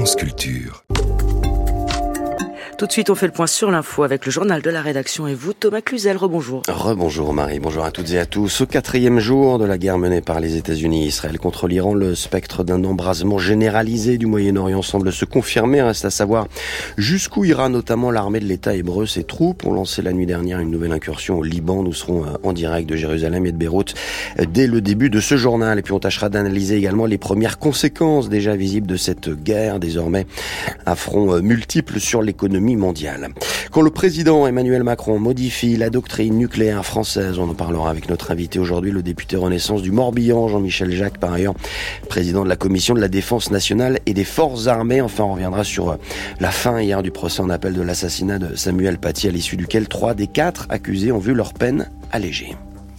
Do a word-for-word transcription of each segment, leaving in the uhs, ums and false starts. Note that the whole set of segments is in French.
France Culture. Tout de suite, on fait le point sur l'info avec le journal de la rédaction et vous, Thomas Cluzel. Rebonjour. Rebonjour Marie, bonjour à toutes et à tous. Au quatrième jour de la guerre menée par les États-Unis et Israël contre l'Iran, le spectre d'un embrasement généralisé du Moyen-Orient semble se confirmer. Reste à savoir jusqu'où ira notamment l'armée de l'État hébreu. Ses troupes ont lancé la nuit dernière une nouvelle incursion au Liban. Nous serons en direct de Jérusalem et de Beyrouth dès le début de ce journal. Et puis on tâchera d'analyser également les premières conséquences déjà visibles de cette guerre, désormais à front multiple sur l'économie mondiale. Quand le président Emmanuel Macron modifie la doctrine nucléaire française, on en parlera avec notre invité aujourd'hui, le député Renaissance du Morbihan, Jean-Michel Jacques, par ailleurs président de la commission de la défense nationale et des forces armées. Enfin, on reviendra sur la fin hier du procès en appel de l'assassinat de Samuel Paty, à l'issue duquel trois des quatre accusés ont vu leur peine allégée.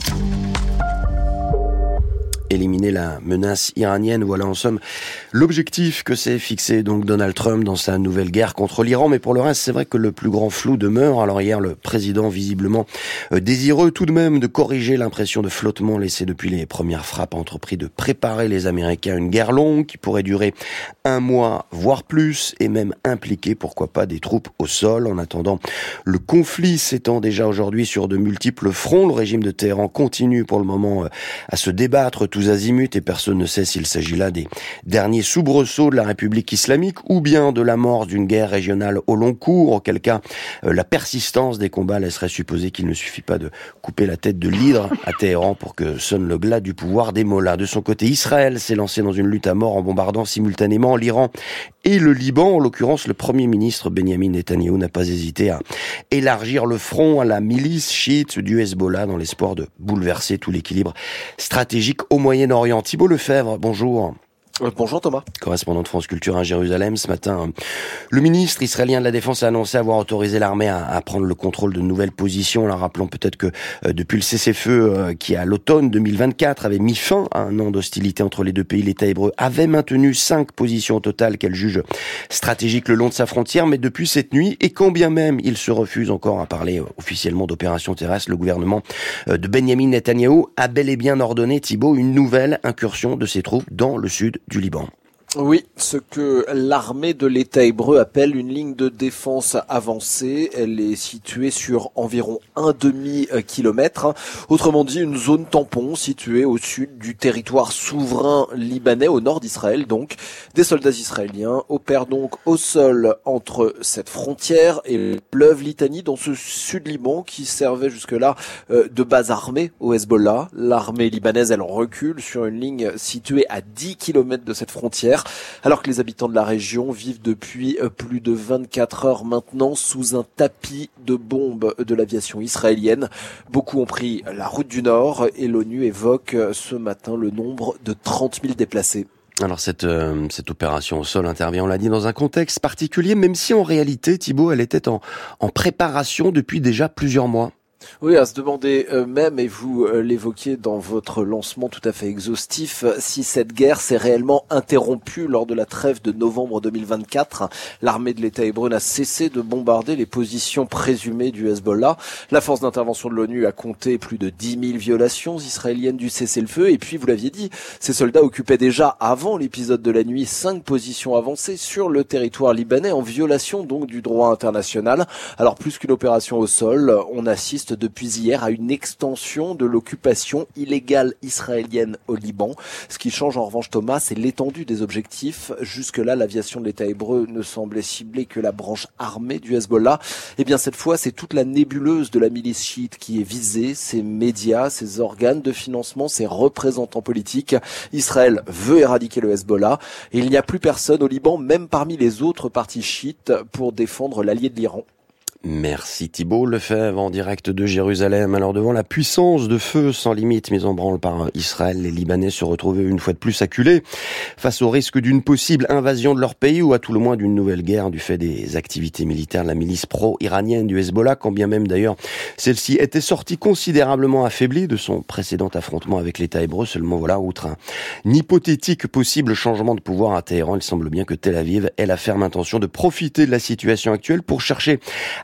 Éliminer la menace iranienne, voilà en somme l'objectif que s'est fixé donc Donald Trump dans sa nouvelle guerre contre l'Iran. Mais pour le reste, c'est vrai que le plus grand flou demeure. Alors hier, le président visiblement euh, désireux tout de même de corriger l'impression de flottement laissée depuis les premières frappes, a entrepris de préparer les Américains à une guerre longue qui pourrait durer un mois, voire plus, et même impliquer, pourquoi pas, des troupes au sol. En attendant, le conflit s'étend déjà aujourd'hui sur de multiples fronts. Le régime de Téhéran continue pour le moment euh, à se débattre tous azimuts et personne ne sait s'il s'agit là des derniers soubresauts de la République islamique ou bien de l'amorce d'une guerre régionale au long cours, auquel cas euh, la persistance des combats laisserait supposer qu'il ne suffit pas de couper la tête de l'hydre à Téhéran pour que sonne le glas du pouvoir des mollahs. De son côté, Israël s'est lancé dans une lutte à mort en bombardant simultanément l'Iran et le Liban. En l'occurrence, le Premier ministre Benyamin Netanyahou n'a pas hésité à élargir le front à la milice chiite du Hezbollah dans l'espoir de bouleverser tout l'équilibre stratégique au Moyen-Orient. Thibault Lefebvre, bonjour. Euh, bonjour Thomas. Correspondant de France Culture à Jérusalem. Ce matin, le ministre israélien de la Défense a annoncé avoir autorisé l'armée à, à prendre le contrôle de nouvelles positions. Alors, rappelons peut-être que euh, depuis le cessez-feu euh, qui, à l'automne deux mille vingt-quatre, avait mis fin à un an d'hostilité entre les deux pays, l'État hébreu avait maintenu cinq positions au total qu'elle juge stratégiques le long de sa frontière. Mais depuis cette nuit, et quand bien même il se refuse encore à parler euh, officiellement d'opération terrestre, le gouvernement euh, de Benyamin Netanyahou a bel et bien ordonné, Thibault, une nouvelle incursion de ses troupes dans le sud du Liban. Oui, ce que l'armée de l'État hébreu appelle une ligne de défense avancée. Elle est située sur environ un demi-kilomètre. Autrement dit, une zone tampon située au sud du territoire souverain libanais, au nord d'Israël donc. Des soldats israéliens opèrent donc au sol entre cette frontière et le fleuve Litanie dans ce sud-Liban qui servait jusque-là de base armée au Hezbollah. L'armée libanaise, elle recule sur une ligne située à dix kilomètres de cette frontière, alors que les habitants de la région vivent depuis plus de vingt-quatre heures maintenant sous un tapis de bombes de l'aviation israélienne. Beaucoup ont pris la route du Nord et l'ONU évoque ce matin le nombre de trente mille déplacés. Alors cette euh, cette opération au sol intervient, on l'a dit, dans un contexte particulier, même si en réalité, Thibault, elle était en, en préparation depuis déjà plusieurs mois. Oui, à se demander euh, même, et vous euh, l'évoquiez dans votre lancement tout à fait exhaustif, si cette guerre s'est réellement interrompue lors de la trêve de novembre deux mille vingt-quatre. L'armée de l'État hébreu n'a cessé de bombarder les positions présumées du Hezbollah. La force d'intervention de l'ONU a compté plus de dix mille violations israéliennes du cessez-le-feu. Et puis, vous l'aviez dit, ces soldats occupaient déjà, avant l'épisode de la nuit, cinq positions avancées sur le territoire libanais, en violation donc du droit international. Alors, plus qu'une opération au sol, on assiste depuis hier à une extension de l'occupation illégale israélienne au Liban. Ce qui change en revanche, Thomas, c'est l'étendue des objectifs. Jusque-là, l'aviation de l'État hébreu ne semblait cibler que la branche armée du Hezbollah. Eh bien, cette fois, c'est toute la nébuleuse de la milice chiite qui est visée, ses médias, ses organes de financement, ses représentants politiques. Israël veut éradiquer le Hezbollah et il n'y a plus personne au Liban, même parmi les autres partis chiites, pour défendre l'allié de l'Iran. Merci Thibault Lefebvre en direct de Jérusalem. Alors devant la puissance de feu sans limite mise en branle par Israël, les Libanais se retrouvaient une fois de plus acculés face au risque d'une possible invasion de leur pays ou à tout le moins d'une nouvelle guerre du fait des activités militaires de la milice pro-iranienne du Hezbollah, quand bien même d'ailleurs celle-ci était sortie considérablement affaiblie de son précédent affrontement avec l'État hébreu. Seulement voilà, outre un hypothétique possible changement de pouvoir à Téhéran, il semble bien que Tel Aviv ait la ferme intention de profiter de la situation actuelle pour chercher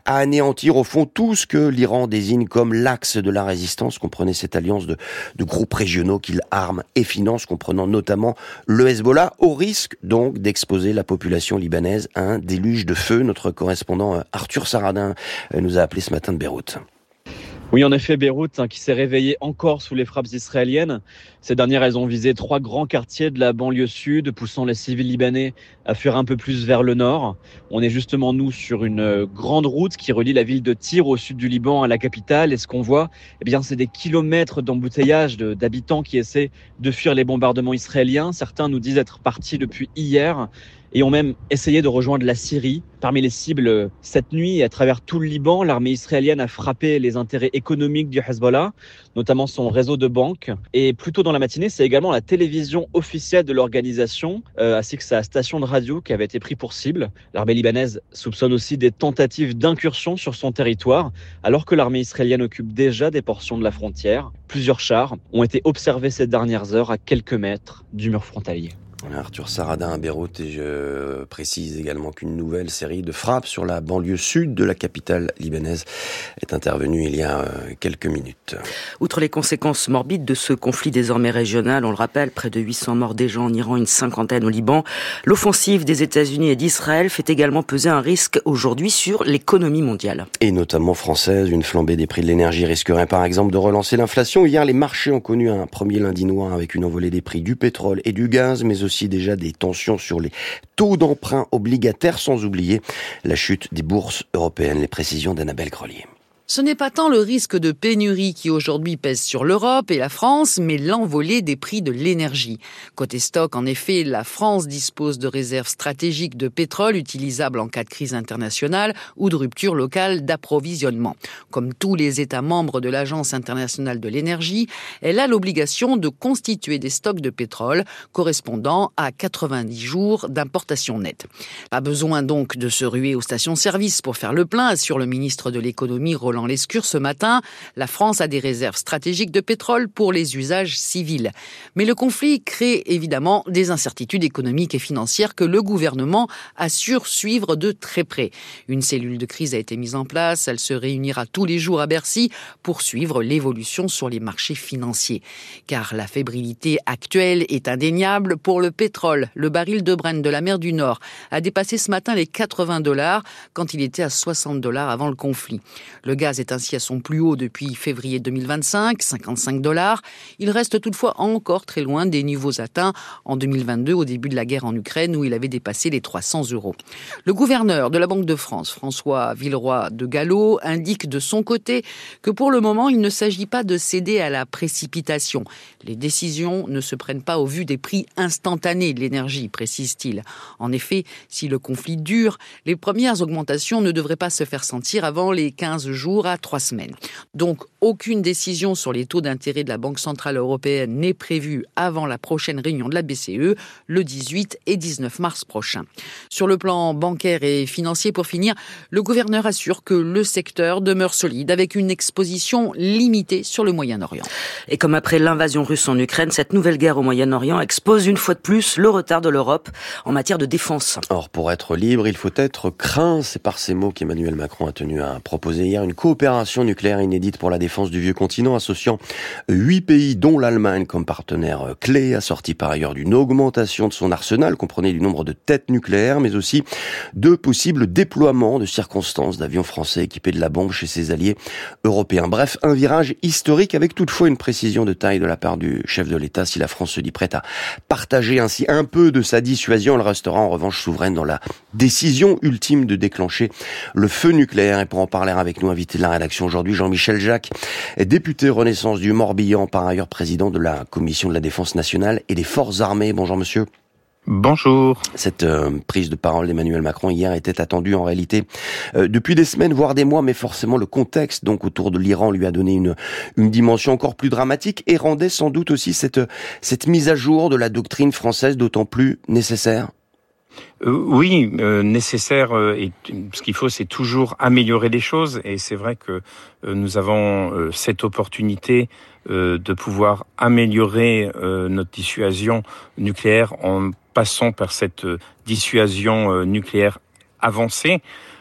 à anéantir au fond tout ce que l'Iran désigne comme l'axe de la résistance. Comprenez cette alliance de, de groupes régionaux qu'il arme et finance, comprenant notamment le Hezbollah, au risque donc d'exposer la population libanaise à un déluge de feu. Notre correspondant Arthur Saradin nous a appelé ce matin de Beyrouth. Oui, en effet, Beyrouth, hein, qui s'est réveillée encore sous les frappes israéliennes. Ces dernières, elles ont visé trois grands quartiers de la banlieue sud, poussant les civils libanais à fuir un peu plus vers le nord. On est justement, nous, sur une grande route qui relie la ville de Tyr au sud du Liban à la capitale. Et ce qu'on voit, eh bien, c'est des kilomètres d'embouteillage de, d'habitants qui essaient de fuir les bombardements israéliens. Certains nous disent être partis depuis hier et ont même essayé de rejoindre la Syrie. Parmi les cibles, cette nuit, à travers tout le Liban, l'armée israélienne a frappé les intérêts économiques du Hezbollah, notamment son réseau de banques. Et plus tôt dans la matinée, c'est également la télévision officielle de l'organisation, euh, ainsi que sa station de radio qui avait été prise pour cible. L'armée libanaise soupçonne aussi des tentatives d'incursion sur son territoire, alors que l'armée israélienne occupe déjà des portions de la frontière. Plusieurs chars ont été observés ces dernières heures à quelques mètres du mur frontalier. Arthur Saradin à Beyrouth, et je précise également qu'une nouvelle série de frappes sur la banlieue sud de la capitale libanaise est intervenue il y a quelques minutes. Outre les conséquences morbides de ce conflit désormais régional, on le rappelle, près de huit cents morts déjà en Iran, une cinquantaine au Liban, l'offensive des États-Unis et d'Israël fait également peser un risque aujourd'hui sur l'économie mondiale. Et notamment française, une flambée des prix de l'énergie risquerait par exemple de relancer l'inflation. Hier, les marchés ont connu un premier lundi noir avec une envolée des prix du pétrole et du gaz, mais aussi aussi déjà des tensions sur les taux d'emprunt obligataires, sans oublier la chute des bourses européennes. Les précisions d'Annabelle Grelier. Ce n'est pas tant le risque de pénurie qui aujourd'hui pèse sur l'Europe et la France, mais l'envolée des prix de l'énergie. Côté stock, en effet, la France dispose de réserves stratégiques de pétrole utilisables en cas de crise internationale ou de rupture locale d'approvisionnement. Comme tous les États membres de l'Agence internationale de l'énergie, elle a l'obligation de constituer des stocks de pétrole correspondant à quatre-vingt-dix jours d'importation nette. Pas besoin donc de se ruer aux stations-service pour faire le plein, assure le ministre de l'économie Roland Lescure ce matin. La France a des réserves stratégiques de pétrole pour les usages civils. Mais le conflit crée évidemment des incertitudes économiques et financières que le gouvernement assure suivre de très près. Une cellule de crise a été mise en place. Elle se réunira tous les jours à Bercy pour suivre l'évolution sur les marchés financiers. Car la fébrilité actuelle est indéniable pour le pétrole. Le baril de Brent de la mer du Nord a dépassé ce matin les quatre-vingts dollars quand il était à soixante dollars avant le conflit. Le gaz est ainsi à son plus haut depuis février deux mille vingt-cinq, cinquante-cinq dollars. Il reste toutefois encore très loin des niveaux atteints en deux mille vingt-deux, au début de la guerre en Ukraine, où il avait dépassé les trois cents euros. Le gouverneur de la Banque de France, François Villeroy de Galhau, indique de son côté que pour le moment, il ne s'agit pas de céder à la précipitation. Les décisions ne se prennent pas au vu des prix instantanés de l'énergie, précise-t-il. En effet, si le conflit dure, les premières augmentations ne devraient pas se faire sentir avant les quinze jours à trois semaines. Donc, aucune décision sur les taux d'intérêt de la Banque centrale européenne n'est prévue avant la prochaine réunion de la B C E, le dix-huit et dix-neuf mars prochain. Sur le plan bancaire et financier, pour finir, le gouverneur assure que le secteur demeure solide avec une exposition limitée sur le Moyen-Orient. Et comme après l'invasion russe en Ukraine, cette nouvelle guerre au Moyen-Orient expose une fois de plus le retard de l'Europe en matière de défense. Or, pour être libre, il faut être craint. C'est par ces mots qu'Emmanuel Macron a tenu à proposer hier une coopération nucléaire inédite pour la défense du vieux continent, associant huit pays, dont l'Allemagne comme partenaire clé, assorti par ailleurs d'une augmentation de son arsenal, comprenez du nombre de têtes nucléaires, mais aussi de possibles déploiements de circonstances d'avions français équipés de la bombe chez ses alliés européens. Bref, un virage historique avec toutefois une précision de taille de la part du chef de l'État. Si la France se dit prête à partager ainsi un peu de sa dissuasion, elle restera en revanche souveraine dans la décision ultime de déclencher le feu nucléaire. Et pour en parler avec nous, invité de la rédaction aujourd'hui, Jean-Michel Jacques, député Renaissance du Morbihan, par ailleurs président de la Commission de la Défense nationale et des Forces armées. Bonjour monsieur. Bonjour. Cette euh, prise de parole d'Emmanuel Macron hier était attendue en réalité euh, depuis des semaines, voire des mois, mais forcément le contexte donc autour de l'Iran lui a donné une, une dimension encore plus dramatique et rendait sans doute aussi cette, cette mise à jour de la doctrine française d'autant plus nécessaire. Euh, oui, euh, nécessaire. Euh, et ce qu'il faut, c'est toujours améliorer les choses. Et c'est vrai que euh, nous avons euh, cette opportunité euh, de pouvoir améliorer euh, notre dissuasion nucléaire en passant par cette euh, dissuasion euh, nucléaire avancée.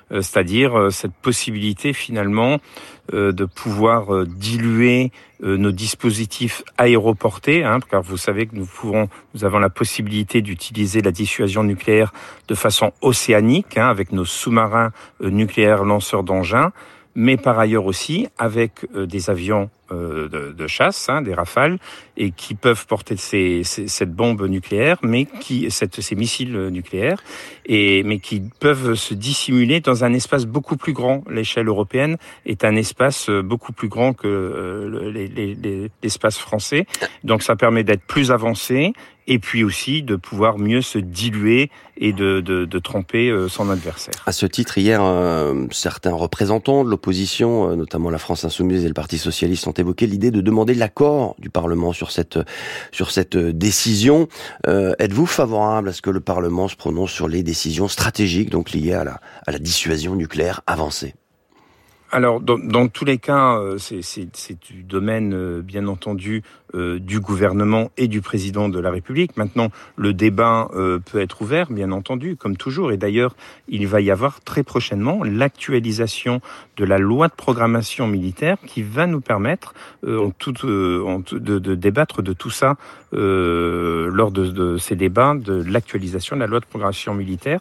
euh, c'est-à-dire euh, cette possibilité finalement euh, de pouvoir euh, diluer euh, nos dispositifs aéroportés, hein, car vous savez que nous pouvons, nous avons la possibilité d'utiliser la dissuasion nucléaire de façon océanique, hein, avec nos sous-marins euh, nucléaires lanceurs d'engins, mais par ailleurs aussi avec euh, des avions euh, de, de chasse, hein, des Rafales, et qui peuvent porter ces, ces, cette bombe nucléaire, mais qui cette, ces missiles nucléaires, et mais qui peuvent se dissimuler dans un espace beaucoup plus grand. L'échelle européenne est un espace beaucoup plus grand que euh, les, les, les, l'espace français, donc ça permet d'être plus avancé. Et puis aussi de pouvoir mieux se diluer et de, de, de tromper son adversaire. À ce titre, hier, euh, certains représentants de l'opposition, euh, notamment la France Insoumise et le Parti Socialiste, ont évoqué l'idée de demander l'accord du Parlement sur cette sur cette décision. Euh, êtes-vous favorable à ce que le Parlement se prononce sur les décisions stratégiques, donc liées à la à la dissuasion nucléaire avancée? Alors, dans, dans tous les cas, c'est, c'est, c'est du domaine, euh, bien entendu, euh, du gouvernement et du président de la République. Maintenant, le débat euh, peut être ouvert, bien entendu, comme toujours. Et d'ailleurs, il va y avoir très prochainement l'actualisation de la loi de programmation militaire qui va nous permettre euh, en tout, euh, en tout, de, de débattre de tout ça euh, lors de, de ces débats, de l'actualisation de la loi de programmation militaire.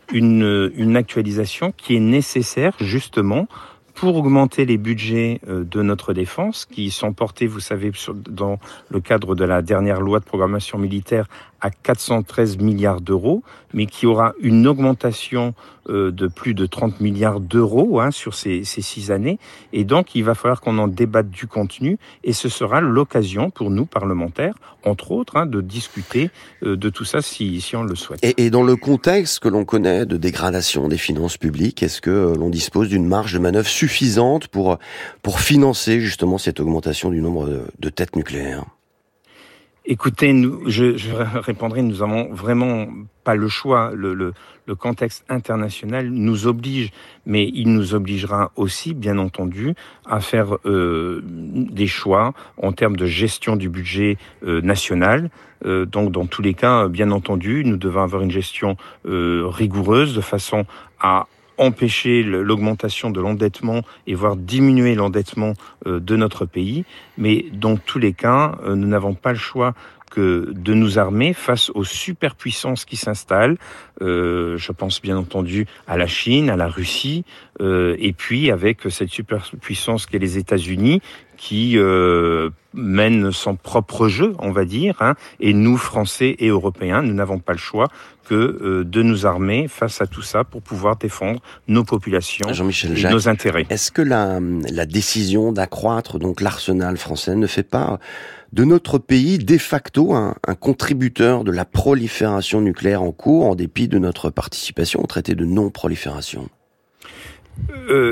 Une, une actualisation qui est nécessaire, justement, pour augmenter les budgets de notre défense, qui sont portés, vous savez, sur, dans le cadre de la dernière loi de programmation militaire, à quatre cent treize milliards d'euros, mais qui aura une augmentation euh, de plus de trente milliards d'euros hein, sur ces, ces six années. Et donc, il va falloir qu'on en débatte du contenu, et ce sera l'occasion pour nous, parlementaires, entre autres, hein, de discuter euh, de tout ça si, si on le souhaite. Et, et dans le contexte que l'on connaît de dégradation des finances publiques, est-ce que l'on dispose d'une marge de manœuvre suffisante pour, pour financer justement cette augmentation du nombre de, de têtes nucléaires ? Écoutez, nous, je, je répondrai, nous n'avons vraiment pas le choix. Le, le, le contexte international nous oblige, mais il nous obligera aussi, bien entendu, à faire euh, des choix en termes de gestion du budget euh, national. Euh, donc, dans tous les cas, bien entendu, nous devons avoir une gestion euh, rigoureuse de façon à empêcher l'augmentation de l'endettement et voire diminuer l'endettement de notre pays. Mais dans tous les cas, nous n'avons pas le choix que de nous armer face aux superpuissances qui s'installent. Euh, je pense bien entendu à la Chine, à la Russie, euh, et puis avec cette superpuissance qu'est les États-Unis, qui euh, mène son propre jeu, on va dire, hein, et nous, Français et Européens, nous n'avons pas le choix que euh, de nous armer face à tout ça pour pouvoir défendre nos populations Jean-Michel et Jacques, nos intérêts. Est-ce que la, la décision d'accroître donc l'arsenal français ne fait pas de notre pays de facto un, un contributeur de la prolifération nucléaire en cours, en dépit de notre participation au traité de non-prolifération ? Euh,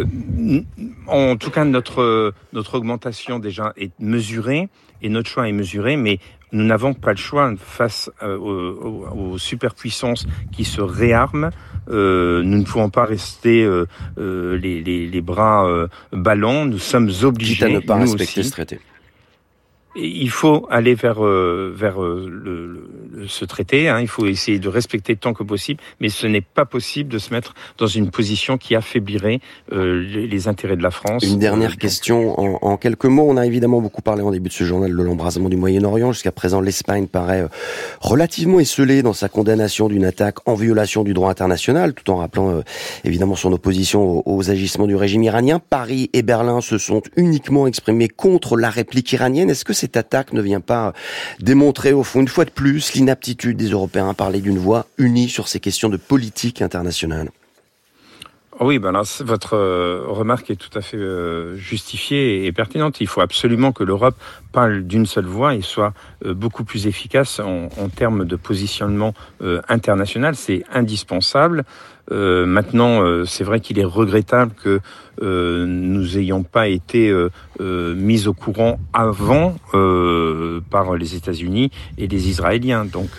en tout cas, notre notre augmentation déjà est mesurée et notre choix est mesuré, mais nous n'avons pas le choix face euh, aux, aux superpuissances qui se réarment. Euh, nous ne pouvons pas rester euh, euh, les, les, les bras euh, ballants. Nous sommes obligés, quitte à ne pas nous respecter aussi, ce traité. Il faut aller vers euh, vers euh, le, le, ce traité. Hein. Il faut essayer de respecter tant que possible, mais ce n'est pas possible de se mettre dans une position qui affaiblirait euh, les, les intérêts de la France. Une dernière euh, question en, en quelques mots. On a évidemment beaucoup parlé en début de ce journal de l'embrasement du Moyen-Orient. Jusqu'à présent, l'Espagne paraît relativement esseulée dans sa condamnation d'une attaque en violation du droit international, tout en rappelant euh, évidemment son opposition aux, aux agissements du régime iranien. Paris et Berlin se sont uniquement exprimés contre la réplique iranienne. Est-ce que c'est cette attaque ne vient pas démontrer, au fond, une fois de plus, l'inaptitude des Européens à parler d'une voix unie sur ces questions de politique internationale ? Oui, ben là, votre euh, remarque est tout à fait euh, justifiée et pertinente. Il faut absolument que l'Europe parle d'une seule voix et soit euh, beaucoup plus efficace en, en termes de positionnement euh, international. C'est indispensable. Euh, maintenant, euh, c'est vrai qu'il est regrettable que euh, nous ayons pas été euh, euh, mis au courant avant euh, par les États-Unis et les Israéliens. Donc, euh,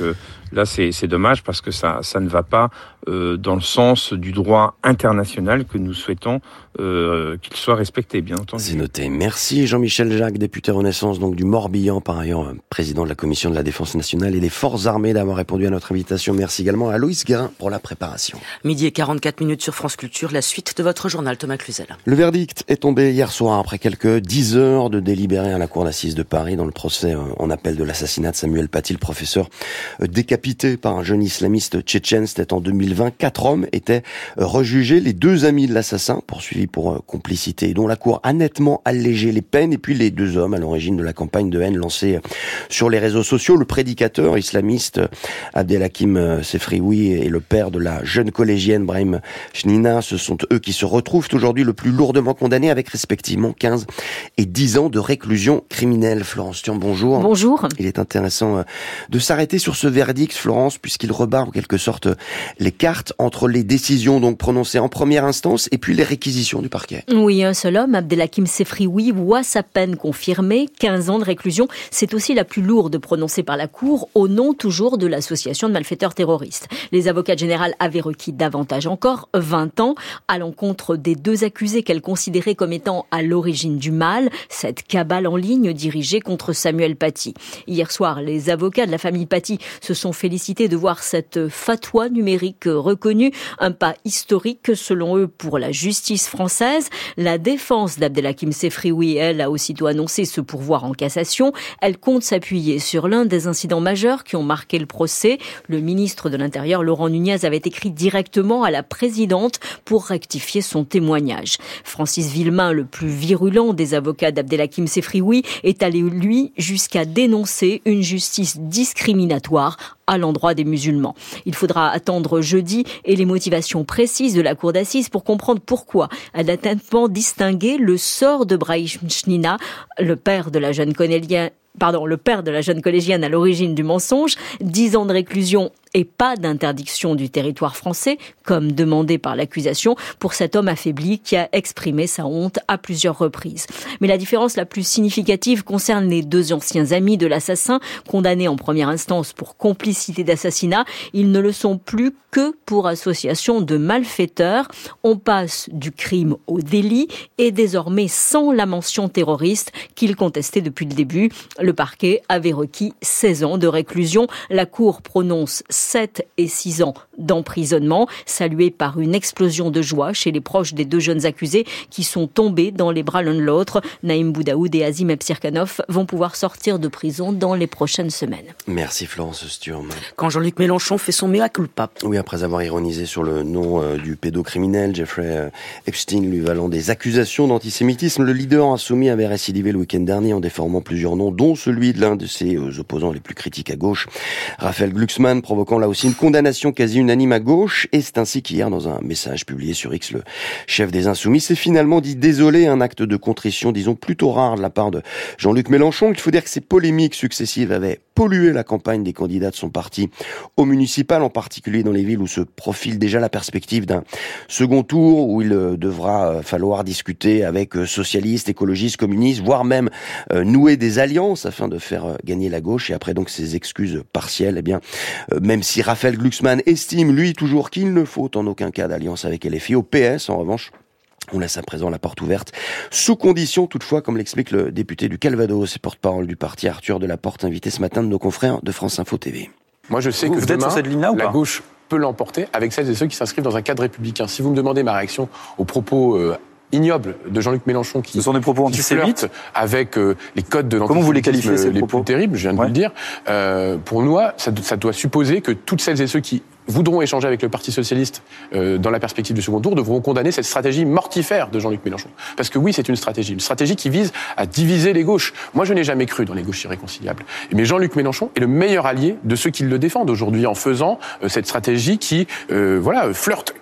là, c'est, c'est dommage parce que ça, ça ne va pas euh, dans le sens du droit international que nous souhaitons euh, qu'il soit respecté, bien entendu. C'est noté. Merci Jean-Michel Jacques, député Renaissance donc du Morbihan, par ailleurs président de la Commission de la Défense nationale et des Forces armées, d'avoir répondu à notre invitation. Merci également à Loïs Guérin pour la préparation. Midi et quarante-quatre minutes sur France Culture, la suite de votre journal, Thomas Cluzel. Le verdict est tombé hier soir après quelques dix heures de délibéré à la cour d'assises de Paris dans le procès en appel de l'assassinat de Samuel Paty, le professeur décapité par un jeune islamiste tchétchène. C'était en deux mille vingt. Quatre hommes étaient rejugés. Les deux amis de l'assassin, poursuivis pour complicité, dont la cour a nettement allégé les peines, et puis les deux hommes à l'origine de la campagne de haine lancée sur les réseaux sociaux. Le prédicateur islamiste Abdelhakim Sefrioui et le père de la jeune collégienne Brahim Chnina, ce sont eux qui se retrouvent aujourd'hui le plus lourdement condamnés avec respectivement quinze et dix ans de réclusion criminelle. Florence Thiam, bonjour. Bonjour. Il est intéressant de s'arrêter sur ce verdict, Florence, puisqu'il rebarre en quelque sorte les cartes entre les décisions donc prononcées en première instance et puis les réquisitions du parquet. Oui, un seul homme, Abdelhakim Sefrioui, voit sa peine confirmée, quinze ans de réclusion. C'est aussi la plus lourde prononcée par la Cour, au nom toujours de l'association de malfaiteurs terroristes. Les avocats généraux avaient requis davantage encore, vingt ans, à l'encontre des deux accusés qu'elle considérait comme étant à l'origine du mal, cette cabale en ligne dirigée contre Samuel Paty. Hier soir, les avocats de la famille Paty se sont félicités de voir cette fatwa numérique reconnue, un pas historique selon eux pour la justice française. La défense d'Abdelhakim Sefrioui, elle, a aussitôt annoncé ce pourvoi en cassation. Elle compte s'appuyer sur l'un des incidents majeurs qui ont marqué le procès. Le ministre de l'Intérieur, Laurent Nunez, avait écrit directement à la présidente pour rectifier son témoignage. Francis Villemain, le plus virulent des avocats d'Abdelhakim Sefrioui, est allé, lui, jusqu'à dénoncer une justice discriminatoire à l'endroit des musulmans. Il faudra attendre jeudi et les motivations précises de la cour d'assises pour comprendre pourquoi elle a tellement distingué le sort de Brahim Chnina, le père de la jeune collégienne, pardon, le père de la jeune collégienne à l'origine du mensonge, dix ans de réclusion et pas d'interdiction du territoire français, comme demandé par l'accusation, pour cet homme affaibli qui a exprimé sa honte à plusieurs reprises. Mais la différence la plus significative concerne les deux anciens amis de l'assassin, condamnés en première instance pour complicité d'assassinat. Ils ne le sont plus que pour association de malfaiteurs. On passe du crime au délit et désormais sans la mention terroriste qu'ils contestaient depuis le début. Le parquet avait requis seize ans de réclusion. La Cour prononce sept et six ans d'emprisonnement, salué par une explosion de joie chez les proches des deux jeunes accusés qui sont tombés dans les bras l'un de l'autre. Naïm Boudaoud et Azim Epsirkanov vont pouvoir sortir de prison dans les prochaines semaines. Merci Florence Sturm. Quand Jean-Luc Mélenchon fait son mea culpa. Oui, après avoir ironisé sur le nom euh, du pédocriminel Jeffrey euh, Epstein, lui valant des accusations d'antisémitisme, le leader insoumis avait récidivé le week-end dernier en déformant plusieurs noms, dont celui de l'un de ses euh, opposants les plus critiques à gauche, Raphaël Glucksmann, provoquant là aussi une condamnation quasi unanime à gauche. Et c'est ainsi qu'hier, dans un message publié sur X, le chef des Insoumis s'est finalement dit désolé, un acte de contrition, disons, plutôt rare de la part de Jean-Luc Mélenchon. Il faut dire que ces polémiques successives avaient pollué la campagne des candidats de son parti au municipal, en particulier dans les villes où se profile déjà la perspective d'un second tour, où il devra falloir discuter avec socialistes, écologistes, communistes, voire même nouer des alliances afin de faire gagner la gauche. Et après donc ces excuses partielles, eh bien, même si Raphaël Glucksmann estime, lui, toujours qu'il ne faut en aucun cas d'alliance avec L F I, au P S, en revanche, on laisse à présent la porte ouverte, sous condition toutefois, comme l'explique le député du Calvados et porte-parole du parti, Arthur Delaporte, invité ce matin de nos confrères de France Info T V. Moi je sais vous, que vous demain, êtes sur cette ligne-là, ou la pas gauche peut l'emporter avec celles et ceux qui s'inscrivent dans un cadre républicain. Si vous me demandez ma réaction aux propos euh, ignobles de Jean-Luc Mélenchon qui, Ce sont des propos antisémites avec euh, les codes de l'antisémitisme Comment vous les qualifiez, ces les propos plus terribles, je viens de ouais. vous le dire, euh, pour nous, ça, ça doit supposer que toutes celles et ceux qui voudront échanger avec le Parti socialiste euh, dans la perspective du second tour devront condamner cette stratégie mortifère de Jean-Luc Mélenchon. Parce que oui, c'est une stratégie, une stratégie qui vise à diviser les gauches. Moi, je n'ai jamais cru dans les gauches irréconciliables. Mais Jean-Luc Mélenchon est le meilleur allié de ceux qui le défendent aujourd'hui en faisant euh, cette stratégie qui, euh, voilà, flirte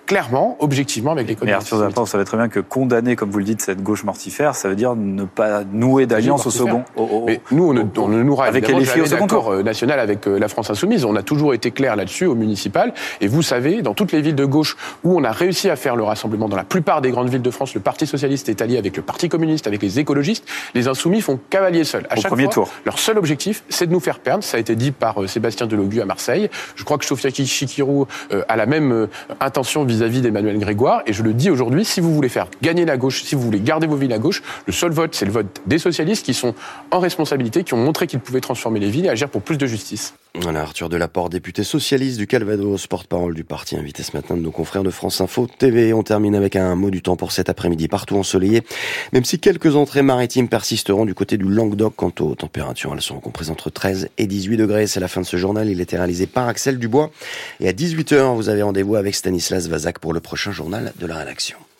clairement, objectivement, avec les codes. Mais Arthur Zappa, on savait très bien que condamner, comme vous le dites, cette gauche mortifère, ça veut dire ne pas nouer d'alliance au second. Au, au, Mais nous, on ne, on ne nouera avec évidemment les filles jamais au second d'accord tour. national avec la France Insoumise. On a toujours été clair là-dessus au municipal. Et vous savez, dans toutes les villes de gauche où on a réussi à faire le rassemblement, dans la plupart des grandes villes de France, le Parti socialiste est allié avec le Parti communiste, avec les écologistes. Les insoumis font cavalier seul. À Au chaque premier fois, tour. leur seul objectif, c'est de nous faire perdre. Ça a été dit par euh, Sébastien Delogu à Marseille. Je crois que Sofia Chikirou euh, a la même euh, intention vis-à-vis d'Emmanuel Grégoire. Et je le dis aujourd'hui, si vous voulez faire gagner la gauche, si vous voulez garder vos villes à gauche, le seul vote, c'est le vote des socialistes qui sont en responsabilité, qui ont montré qu'ils pouvaient transformer les villes et agir pour plus de justice. Voilà, Arthur Delaporte, député socialiste du Calvados, porte-parole du parti, invité ce matin de nos confrères de France Info T V. On termine avec un mot du temps pour cet après-midi, partout ensoleillé, même si quelques entrées maritimes persisteront du côté du Languedoc. Quant aux températures, elles sont comprises entre treize et dix-huit degrés. C'est la fin de ce journal. Il était réalisé par Axel Dubois. Et à dix-huit heures, vous avez rendez-vous avec Stanislas Vazak pour le prochain journal de la rédaction.